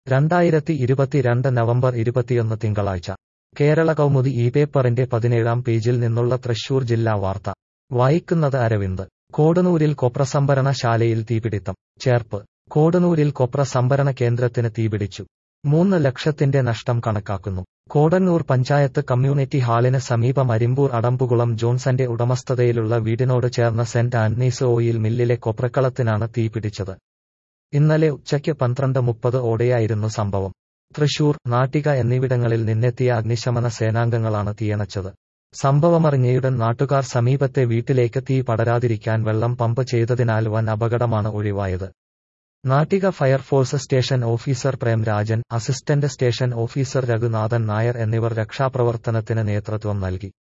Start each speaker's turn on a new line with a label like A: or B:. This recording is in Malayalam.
A: 2022 നവംബർ 21 തിങ്കളാഴ്ച കേരള കൗമുദി ഈ പേപ്പറിന്റെ 17-ാം പേജിൽ നിന്നുള്ള തൃശൂർ ജില്ലാ വാർത്ത വായിക്കുന്നത് അരവിന്ദ്. കോടനൂരിൽ കൊപ്ര സംഭരണ ശാലയിൽ തീപിടിത്തം. ചേർപ്പ്. കോടനൂരിൽ കൊപ്ര സംഭരണ കേന്ദ്രത്തിന് തീപിടിച്ചു. 3 ലക്ഷത്തിന്റെ നഷ്ടം കണക്കാക്കുന്നു. കോടന്നൂർ പഞ്ചായത്ത് കമ്മ്യൂണിറ്റി ഹാളിന് സമീപം അരിമ്പൂർ അടമ്പുകുളം ജോൺസന്റെ ഉടമസ്ഥതയിലുള്ള വീടിനോട് ചേർന്ന സെന്റ് ആന്റണീസ് ഓയിൽ മില്ലിലെ കൊപ്രക്കളത്തിനാണ് തീപിടിച്ചത്. ഇന്നലെ ഉച്ചയ്ക്ക് 12:30 ഓടെയായിരുന്നു സംഭവം. തൃശൂർ, നാട്ടിക എന്നിവിടങ്ങളിൽ നിന്നെത്തിയ അഗ്നിശമന സേനാംഗങ്ങളാണ് തീയണച്ചത്. സംഭവമറിഞ്ഞയുടൻ നാട്ടുകാർ സമീപത്തെ വീട്ടിലേക്ക് തീ പടരാതിരിക്കാൻ വെള്ളം പമ്പ് ചെയ്തതിനാൽ വൻ അപകടമാണ് ഒഴിവായത്. Nattika fire force station officer Premrajan, assistant station officer Raghunathan Nair എന്നിവർ രക്ഷാപ്രവർത്തനത്തിന് നേതൃത്വം നൽകി.